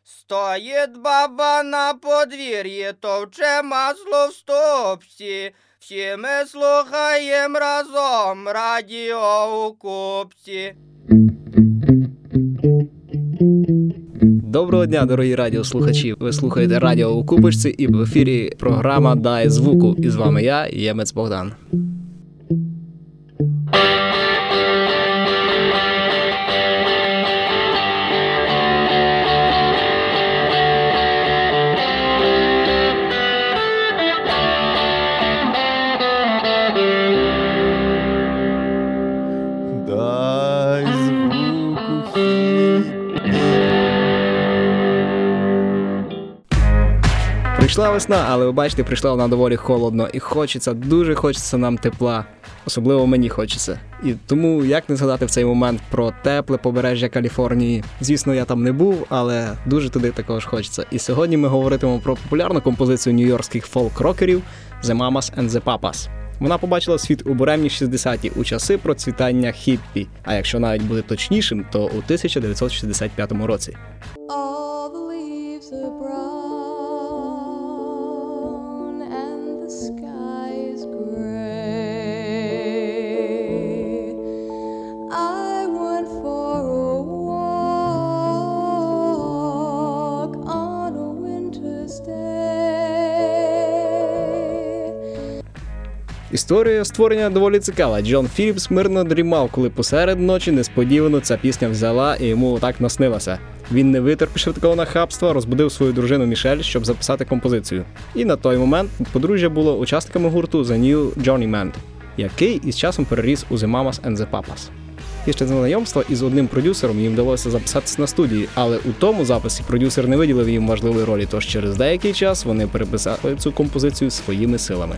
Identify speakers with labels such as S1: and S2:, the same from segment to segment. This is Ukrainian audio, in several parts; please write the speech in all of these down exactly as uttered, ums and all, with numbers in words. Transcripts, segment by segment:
S1: Стоїть баба на подвір'ї, товче масло в стопці. Всі ми слухаєм разом радіо у купці.
S2: Доброго дня, дорогі радіослухачі! Ви слухаєте радіо у купочці і в ефірі програма «Дай звуку». І з вами я, Ємець Богдан.
S3: Дай звуку.
S2: Прийшла весна, але ви бачите, прийшла вона доволі холодно і хочеться, дуже хочеться нам тепла. Особливо мені хочеться. І тому як не згадати в цей момент про тепле побережжя Каліфорнії. Звісно, я там не був, але дуже туди також хочеться. І сьогодні ми говоритимемо про популярну композицію нью-йоркських фолк-рокерів The Mamas and the Papas. Вона побачила світ у буремні шістдесяті, у часи процвітання хіппі, а якщо навіть бути точнішим, то у тисяча дев'ятсот шістдесят п'ятому році.
S4: All the leaves are brown and the sky is gray. I went for a walk on a winter's day.
S2: Історія створення доволі цікава. Джон Філіпс мирно дрімав, коли посеред ночі несподівано ця пісня взяла і йому так наснилася. Він не витерпівши такого нахабства, розбудив свою дружину Мішель, щоб записати композицію. І на той момент подружжя було учасниками гурту The New Journeyman, який із часом переріс у The Mamas and the Papas. Після знайомства із одним продюсером їм вдалося записатися на студії, але у тому записі продюсер не виділив їм важливої ролі, тож через деякий час вони переписали цю композицію своїми силами.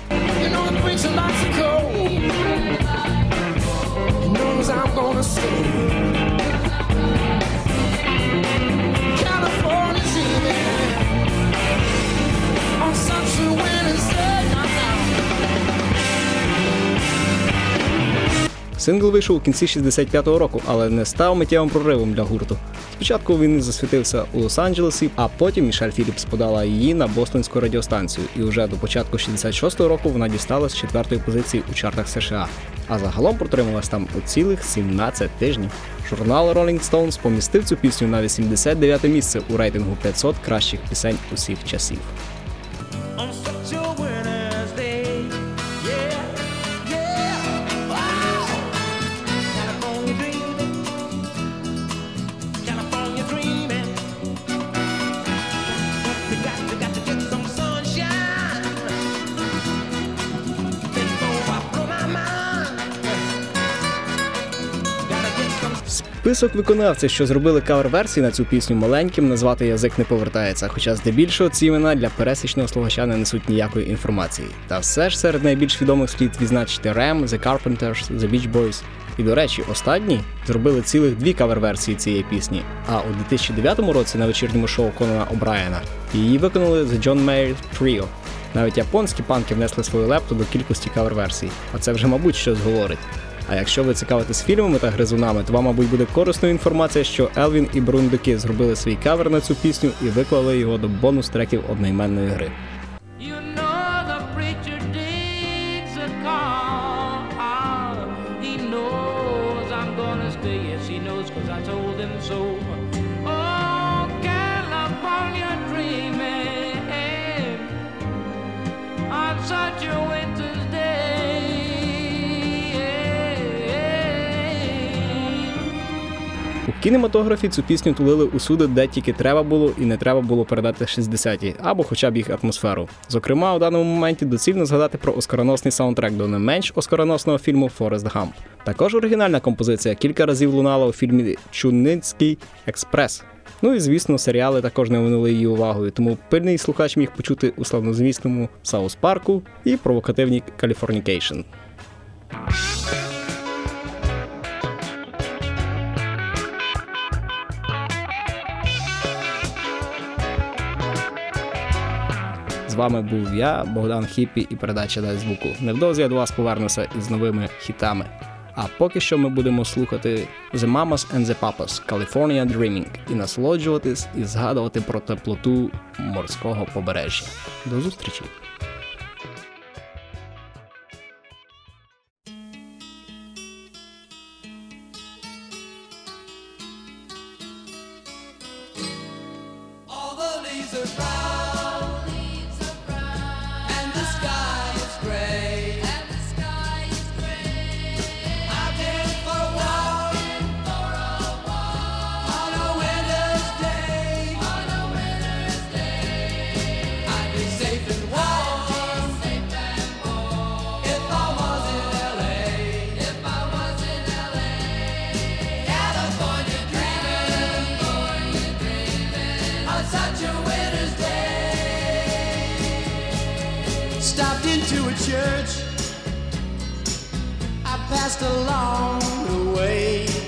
S2: Сингл вийшов у кінці шістдесят п'ятого року, але не став миттєвим проривом для гурту. Спочатку він засвітився у Лос-Анджелесі, а потім Мішель Філіпс подала її на бостонську радіостанцію, і вже до початку шістдесят шостого року вона дісталась четвертої позиції у чартах США, а загалом протрималась там у цілих сімнадцять тижнів. Журнал Rolling Stones помістив цю пісню на вісімдесят дев'яте місце у рейтингу п'ятсот кращих пісень усіх часів. Список виконавців, що зробили кавер-версії на цю пісню, маленьким, назвати язик не повертається, хоча здебільшого ці імена для пересічного слухача не несуть ніякої інформації. Та все ж серед найбільш відомих слід відзначити Рем, The Carpenters, The Beach Boys. І, до речі, останні зробили цілих дві кавер-версії цієї пісні, а у дві тисячі дев'ятому році на вечірньому шоу Конана О'Брайена її виконали The John Mayer Trio. Навіть японські панки внесли свою лепту до кількості кавер-версій, а це вже, мабуть, щось говорить. А якщо ви цікавитесь фільмами та гризунами, то вам, мабуть, буде корисною інформація, що Елвін і Бурундуки зробили свій кавер на цю пісню і виклали його до бонус-треків одноіменної гри. У кінематографі цю пісню тулили усюди, де тільки треба було і не треба було передати шістдесяті, або хоча б їх атмосферу. Зокрема, у даному моменті доцільно згадати про оскароносний саундтрек до не менш оскароносного фільму «Форест Гамп». Також оригінальна композиція кілька разів лунала у фільмі «Чунницький експрес». Ну і, звісно, серіали також не оминули її увагою, тому пильний слухач міг почути у славнозвісному «Саус Парку» і провокативній «Каліфорнікейшн». З вами був я, Богдан Хіппі, і передача «Дай звуку». Невдовзі я до вас повернуся із новими хітами. А поки що ми будемо слухати The Mamas and the Papas California Dreaming і насолоджуватись і згадувати про теплоту морського побережжя. До зустрічі!
S5: All the leaves are brown, and the sky is gray. I've been for a walk on a winter's day. I'd be safe and warm if I was in L A. California dreaming on such a winter's day. Stopped into a church I passed along the way.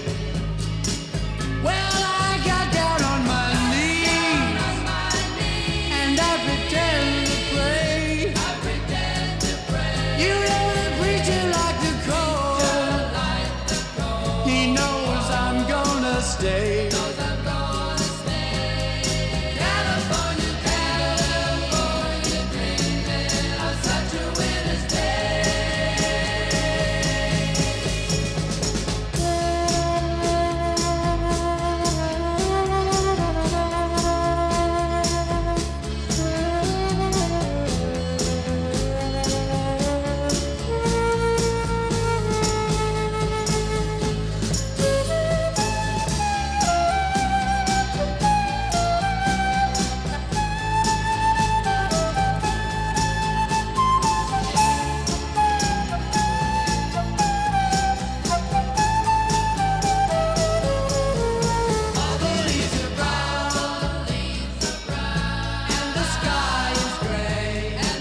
S5: Well, I got down on my knees and I pretend to pray. You know the preacher like the cold. He knows I'm gonna stay. California, California dreaming on such a winter's All the leaves are brown, and the sky is gray.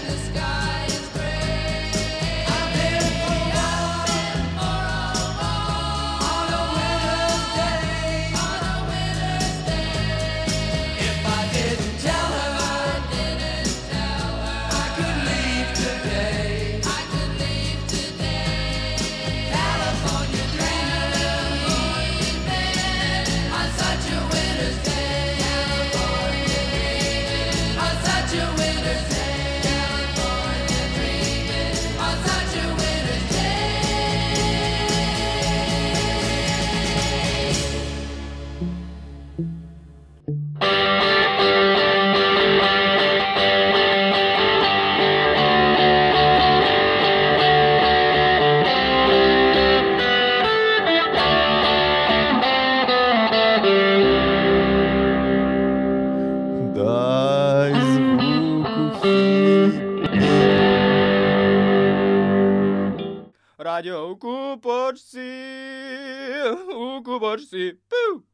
S5: I've been for a walk on a winter's day. If I didn't tell her, I could leave today. California dreaming on such a winter's day. On such a winter's day. On such a winter's
S3: Дай звуку хіти.
S1: Радіо у купочці, у купочці, пу!